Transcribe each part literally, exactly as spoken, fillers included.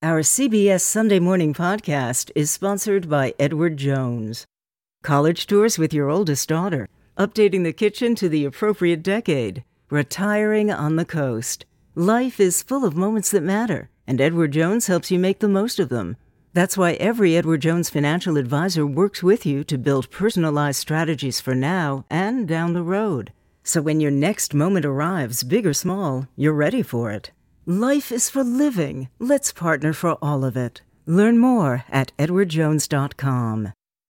Our C B S Sunday Morning Podcast is sponsored by Edward Jones. College tours with your oldest daughter, updating the kitchen to the appropriate decade, retiring on the coast. Life is full of moments that matter, and Edward Jones helps you make the most of them. That's why every Edward Jones financial advisor works with you to build personalized strategies for now and down the road. So when your next moment arrives, big or small, you're ready for it. Life is for living. Let's partner for all of it. Learn more at edward jones dot com.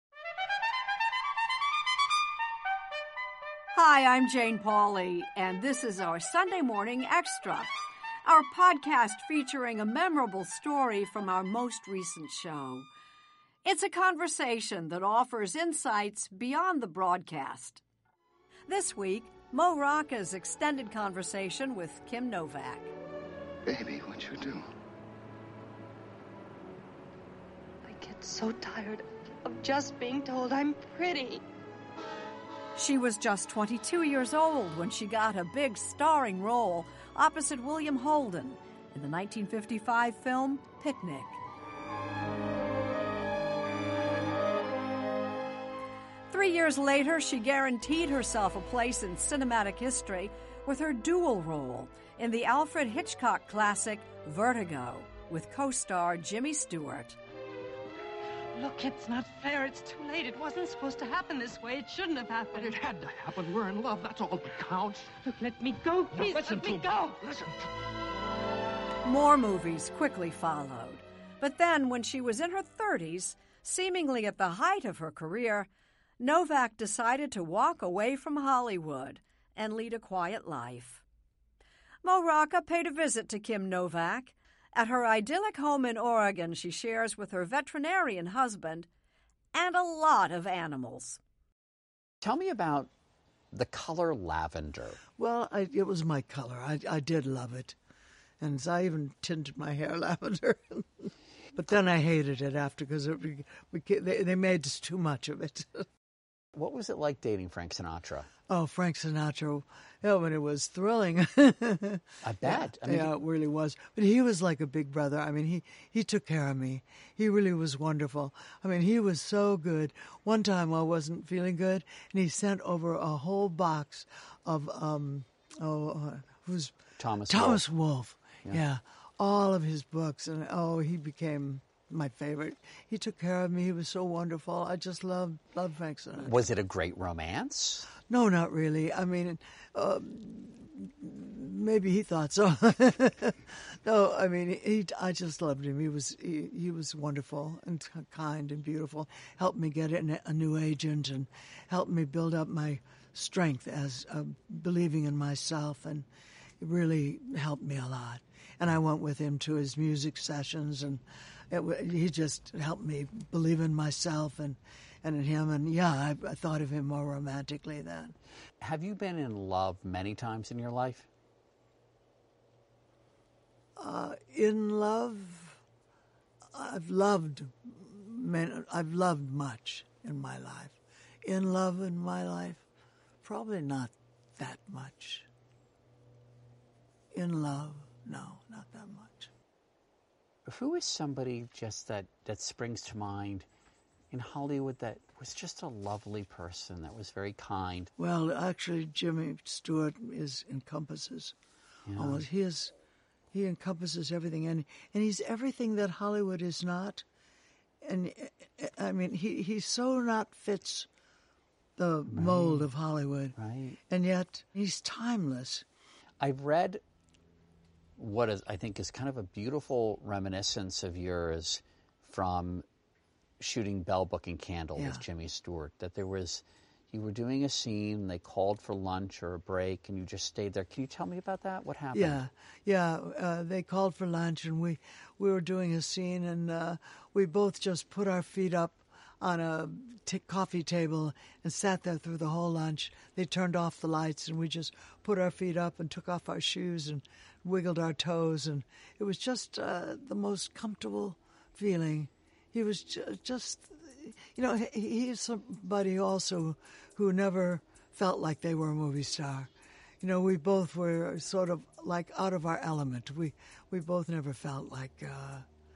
Hi, I'm Jane Pauley, and this is our Sunday Morning Extra, our podcast featuring a memorable story from our most recent show. It's a conversation that offers insights beyond the broadcast. This week, Mo Rocca's extended conversation with Kim Novak. Baby, what'd you do? I get so tired of just being told I'm pretty. She was just twenty-two years old when she got a big starring role opposite William Holden in the nineteen fifty-five film Picnic. Three years later, she guaranteed herself a place in cinematic history with her dual role in the Alfred Hitchcock classic Vertigo with co-star Jimmy Stewart. Look, it's not fair. It's too late. It wasn't supposed to happen this way. It shouldn't have happened. It had to happen. We're in love. That's all that counts. Look, let me go. Please, now, listen let me to go. Listen. More movies quickly followed. But then, when she was in her thirties, seemingly at the height of her career, Novak decided to walk away from Hollywood and lead a quiet life. Mo Rocca paid a visit to Kim Novak. At her idyllic home in Oregon, she shares with her veterinarian husband and a lot of animals. Tell me about the color lavender. Well, I, it was my color. I, I did love it. And so I even tinted my hair lavender. But then I hated it after because it, they, they made just too much of it. What was it like dating Frank Sinatra? Oh, Frank Sinatra. Yeah, when it was thrilling. I bet. Yeah, I mean, yeah, it really was. But he was like a big brother. I mean, he, he took care of me. He really was wonderful. I mean, he was so good. One time I wasn't feeling good, and he sent over a whole box of, um, oh, uh, who's... Thomas Thomas Wolfe. Wolfe. Yeah. yeah. All of his books. And, oh, he became my favorite. He took care of me. He was so wonderful. I just loved, loved Frank Sinatra. Was it a great romance? No, not really. I mean, uh, maybe he thought so. No, I mean, he. I just loved him. He was he, he was wonderful and kind and beautiful. Helped me get a, a new agent and helped me build up my strength as uh, believing in myself, and it really helped me a lot. And I went with him to his music sessions, and it, he just helped me believe in myself and. And in him, and yeah, I, I thought of him more romantically then. Have you been in love many times in your life? Uh, in love, I've loved, man, I've loved much in my life. In love in my life, probably not that much. In love, no, not that much. Who is somebody just that, that springs to mind in Hollywood that was just a lovely person, that was very kind? Well, actually, Jimmy Stewart is encompasses Yeah. almost. He is, he encompasses everything, and and he's everything that Hollywood is not. And I mean, he he so not fits the Right. mold of Hollywood, Right. and yet he's timeless. I've read what is, I think is kind of a beautiful reminiscence of yours from shooting Bell Book and Candle Yeah. with Jimmy Stewart, that there was, you were doing a scene, they called for lunch or a break, and you just stayed there. Can you tell me about that? What happened? Yeah, yeah. Uh, they called for lunch, and we we were doing a scene, and uh, we both just put our feet up on a t- coffee table and sat there through the whole lunch. They turned off the lights, and we just put our feet up and took off our shoes and wiggled our toes, and it was just uh, the most comfortable feeling. He was ju- just, you know, he, he's somebody also who never felt like they were a movie star. You know, we both were sort of like out of our element. We we both never felt like uh,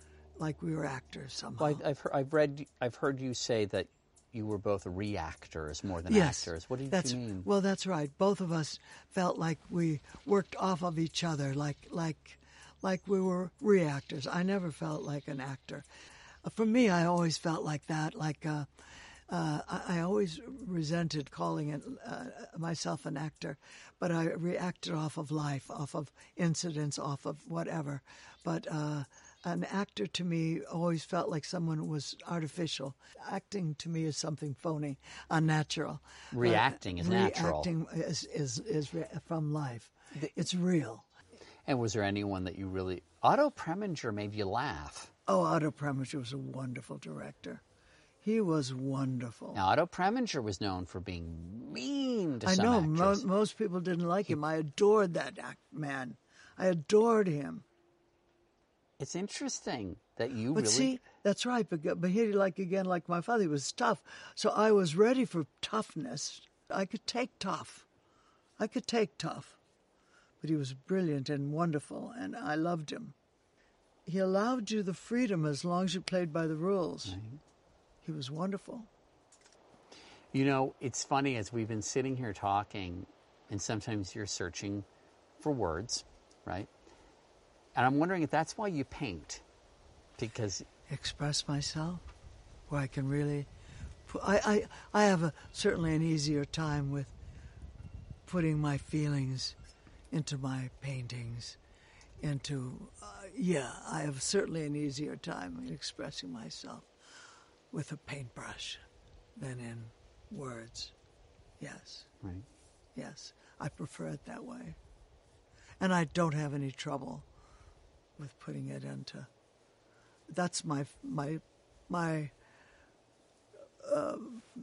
like we were actors somehow. Well, I, I've, heard, I've read, I've heard you say that you were both reactors more than yes, actors. What did that's, you mean? Well, that's right. Both of us felt like we worked off of each other, like like like we were reactors. I never felt like an actor. Uh, for me, I always felt like that. Like uh, uh, I, I always resented calling it uh, myself an actor, but I reacted off of life, off of incidents, off of whatever. But uh, an actor to me always felt like someone who was artificial. Acting to me is something phony, unnatural. Reacting uh, is natural. Reacting is, is, is re- from life. It's real. And was there anyone that you really... Otto Preminger made you laugh. Oh, Otto Preminger was a wonderful director. He was wonderful. Now, Otto Preminger was known for being mean to I some know. actors. Mo- most people didn't like him. I adored that act- man. I adored him. It's interesting that you But really... see, that's right. But, but he, like again, like my father, he was tough. So I was ready for toughness. I could take tough. I could take tough. But he was brilliant and wonderful, and I loved him. He allowed you the freedom as long as you played by the rules. Right. He was wonderful. You know, it's funny, as we've been sitting here talking, and sometimes you're searching for words, right? And I'm wondering if that's why you paint, because... Express myself, where I can really... Put, I, I, I have a, certainly an easier time with putting my feelings into my paintings, into... Uh, yeah, I have certainly an easier time in expressing myself with a paintbrush than in words. Yes. Right. Yes. I prefer it that way. And I don't have any trouble with putting it into... That's my my my uh,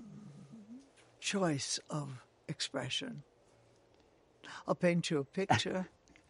choice of expression. I'll paint you a picture.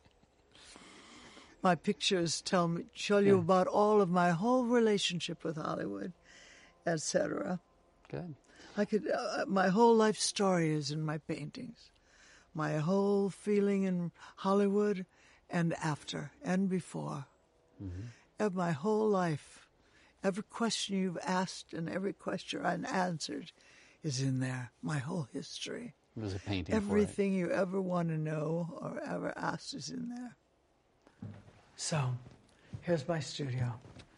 My pictures tell me, tell you Yeah. about all of my whole relationship with Hollywood, et cetera. Good. I could. Uh, my whole life story is in my paintings. My whole feeling in Hollywood, and after and before. Mm-hmm. Of my whole life, every question you've asked and every question I answered is in there. My whole history. It was a painting Everything you ever want to know or ever asked is in there. So, here's my studio.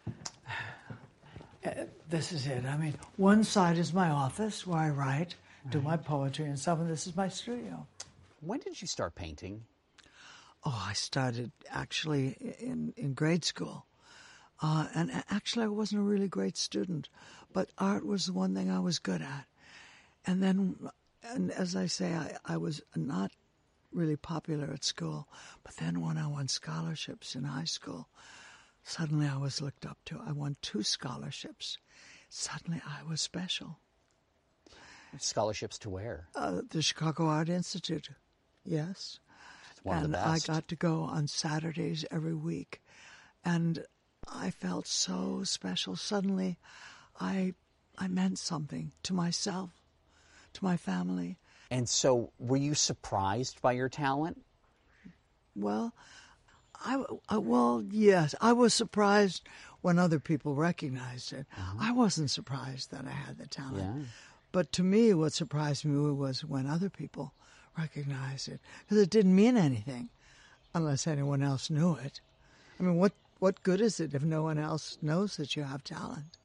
Uh, this is it. I mean, one side is my office where I write, do my poetry and stuff, and this is my studio. When did you start painting? Oh, I started actually in, in grade school. Uh, and actually, I wasn't a really great student, but art was the one thing I was good at. And then, and as I say, I, I was not really popular at school. But then when I won scholarships in high school, suddenly I was looked up to. I won two scholarships. Suddenly I was special. Scholarships to where? Uh, the Chicago Art Institute, yes. It's one and of the best. I got to go on Saturdays every week. And I felt so special. Suddenly, I I meant something to myself, to my family. And so, were you surprised by your talent? Well, I, I well, yes, I was surprised when other people recognized it. Uh-huh. I wasn't surprised that I had the talent. Yeah. But to me, what surprised me was when other people recognized it, because it didn't mean anything unless anyone else knew it. I mean, what What good is it if no one else knows that you have talent?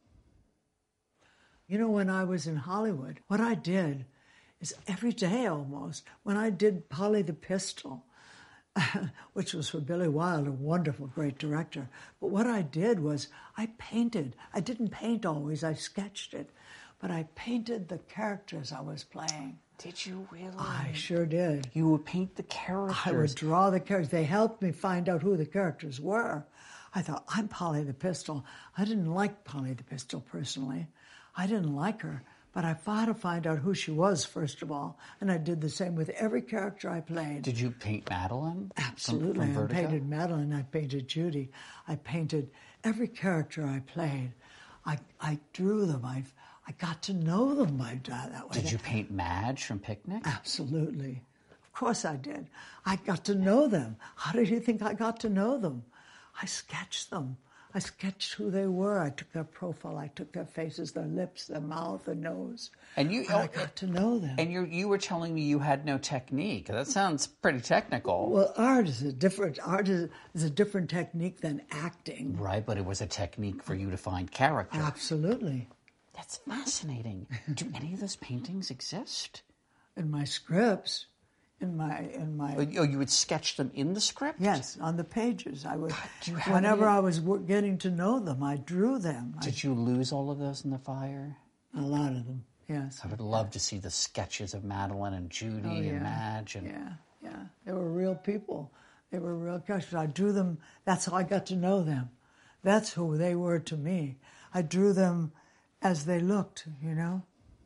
You know, when I was in Hollywood, what I did is every day almost, when I did Polly the Pistol, which was for Billy Wilde, a wonderful, great director. But what I did was I painted. I didn't paint always, I sketched it. But I painted the characters I was playing. Did you really? I sure did. You would paint the characters. I would draw the characters. They helped me find out who the characters were. I thought, I'm Polly the Pistol. I didn't like Polly the Pistol personally. I didn't like her, but I had to find out who she was, first of all. And I did the same with every character I played. Did you paint Madeline? Absolutely. From, from I Vertigo? painted Madeline. I painted Judy. I painted every character I played. I, I drew them. I I got to know them by that way. Did you paint Madge from Picnic? Absolutely. Of course I did. I got to know them. How did you think I got to know them? I sketched them. I sketched who they were. I took their profile. I took their faces, their lips, their mouth, their nose. And you, and I got to know them. And you you were telling me you had no technique. That sounds pretty technical. Well, art is a different art is, is a different technique than acting. Right, but it was a technique for you to find character. Absolutely. That's fascinating. Do any of those paintings exist? In my scripts, in my in my. Oh, you would sketch them in the script? Yes, on the pages. I would. God, do you have whenever any... I was getting to know them, I drew them. Did I... you lose all of those in the fire? A lot of them. Yes. I would love to see the sketches of Madeline and Judy oh, yeah. and Madge. And... Yeah, yeah. They were real people. They were real characters. I drew them. That's how I got to know them. That's who they were to me. I drew them as they looked, you know.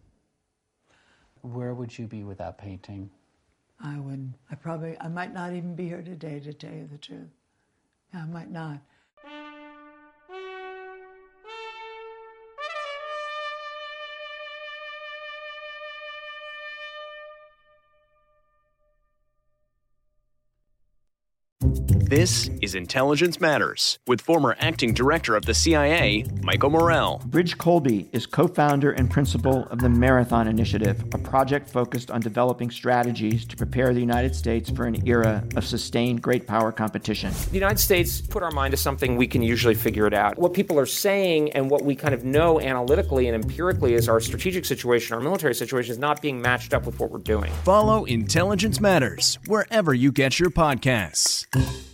Where would you be without painting? I wouldn't. I probably, I might not even be here today, to tell you the truth. Yeah, I might not. This is Intelligence Matters with former acting director of the C I A, Michael Morell. Ridge Colby is co-founder and principal of the Marathon Initiative, a project focused on developing strategies to prepare the United States for an era of sustained great power competition. The United States put our mind to something, we can usually figure it out. What people are saying and what we kind of know analytically and empirically is our strategic situation, our military situation is not being matched up with what we're doing. Follow Intelligence Matters wherever you get your podcasts.